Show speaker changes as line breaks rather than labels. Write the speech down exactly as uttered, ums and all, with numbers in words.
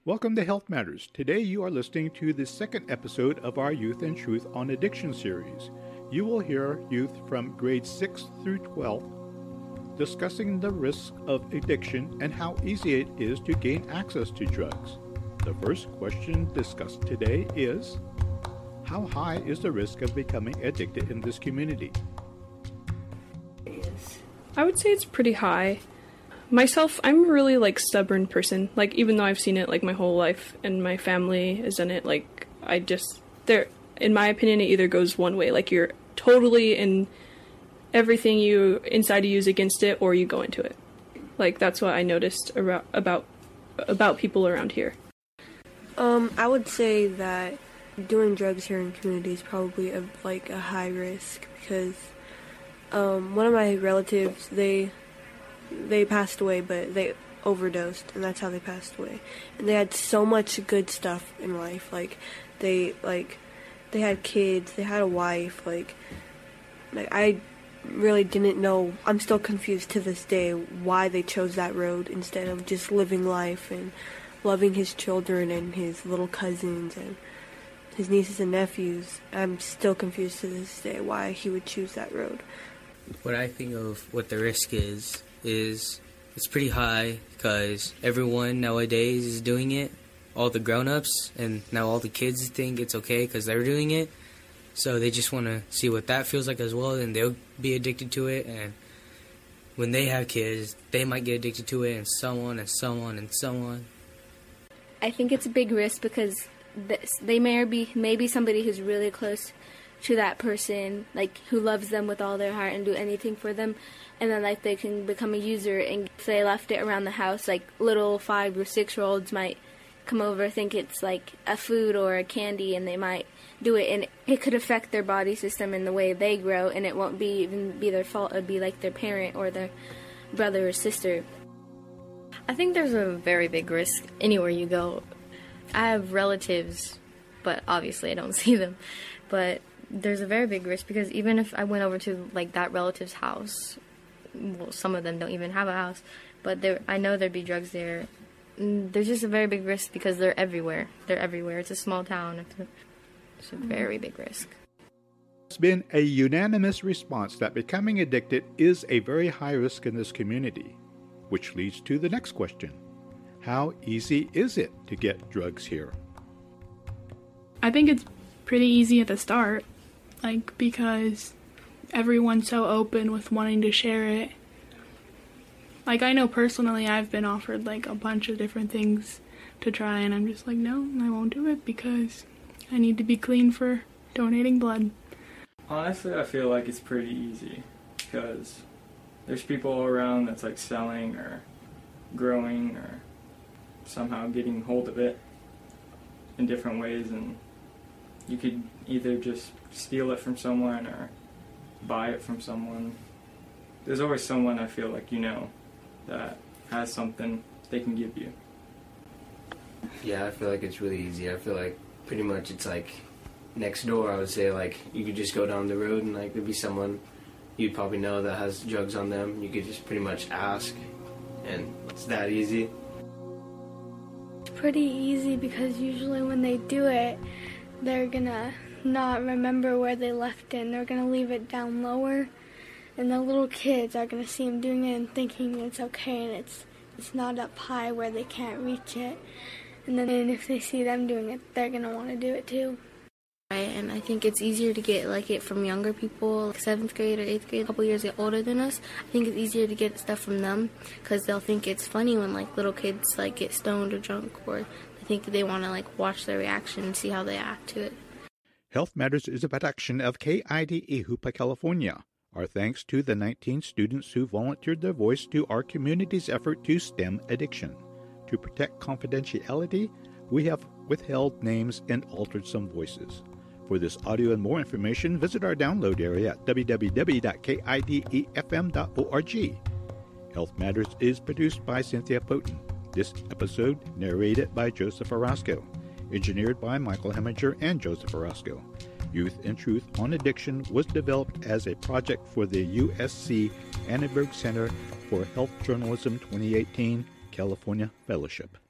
Welcome to Health Matters. Today you are listening to the second episode of our Youth and Truth on Addiction series. You will hear youth from grades six through twelve discussing the risks of addiction and how easy it is to gain access to drugs. The first question discussed today is, how high is the risk of becoming addicted in this community?
I would say it's pretty high. Myself, I'm a really, like, stubborn person. Like, even though I've seen it, like, my whole life, and my family has done it, like, I just, there, in my opinion, it either goes one way. Like, you're totally in everything you, inside you is against it, or you go into it. Like, that's what I noticed about, about, about people around here.
Um, I would say that doing drugs here in the community is probably, a, like, a high risk, because, um, one of my relatives, they... They passed away, but they overdosed, and that's how they passed away. And they had so much good stuff in life. Like, they, like, they had kids, they had a wife, like, like, I really didn't know, I'm still confused to this day why they chose that road instead of just living life and loving his children and his little cousins and his nieces and nephews. I'm still confused to this day why he would choose that road.
What I think of what the risk is, is it's pretty high because everyone nowadays is doing it, all the grown-ups, and now all the kids think it's okay because they're doing it, so they just want to see what that feels like as well, and they'll be addicted to it, and when they have kids, they might get addicted to it, and so on, and so on, and so on.
I think it's a big risk because they may be maybe somebody who's really close to that person, like, who loves them with all their heart and do anything for them, and then, like, they can become a user, and if they left it around the house, like, little five or six-year-olds might come over, think it's, like, a food or a candy, and they might do it, and it could affect their body system in the way they grow, and it won't be even be their fault. It would be, like, their parent or their brother or sister.
I think there's a very big risk anywhere you go. I have relatives, but obviously I don't see them, but there's a very big risk because even if I went over to, like, that relative's house, well, some of them don't even have a house, but there, I know there'd be drugs there. There's just a very big risk because they're everywhere. They're everywhere. It's a small town. It's a, it's a very big risk.
It's been a unanimous response that becoming addicted is a very high risk in this community, which leads to the next question. How easy is it to get drugs here?
I think it's pretty easy at the start, like, because everyone's so open with wanting to share it. Like, I know personally I've been offered, like, a bunch of different things to try, and I'm just like, no, I won't do it because I need to be clean for donating blood.
Honestly, I feel like it's pretty easy because there's people around that's, like, selling or growing or somehow getting hold of it in different ways, and you could either just steal it from someone or buy it from someone. There's always someone, I feel like, you know, that has something they can give you.
Yeah, I feel like it's really easy. I feel like pretty much it's like next door. I would say, like, you could just go down the road and, like, there'd be someone you'd probably know that has drugs on them. You could just pretty much ask, and it's that easy.
It's pretty easy because usually when they do it, they're gonna not remember where they left it, and they're gonna leave it down lower, and the little kids are gonna see them doing it and thinking it's okay, and it's it's not up high where they can't reach it, and then if they see them doing it, they're gonna want to do it too.
Right, and I think it's easier to get, like, it from younger people, like seventh grade or eighth grade, a couple years older than us. I think it's easier to get stuff from them because they'll think it's funny when, like, little kids, like, get stoned or drunk, or I think they want to, like, watch their reaction and see how they act to it.
Health Matters is a production of K I D E Hoopa, California. Our thanks to the nineteen students who volunteered their voice to our community's effort to stem addiction. To protect confidentiality, we have withheld names and altered some voices. For this audio and more information, visit our download area at w w w dot k i d e f m dot org. Health Matters is produced by Cynthia Poten. This episode narrated by Joseph Orozco. Engineered by Michael Heminger and Joseph Orozco. Youth and Truth on Addiction was developed as a project for the U S C Annenberg Center for Health Journalism twenty eighteen California Fellowship.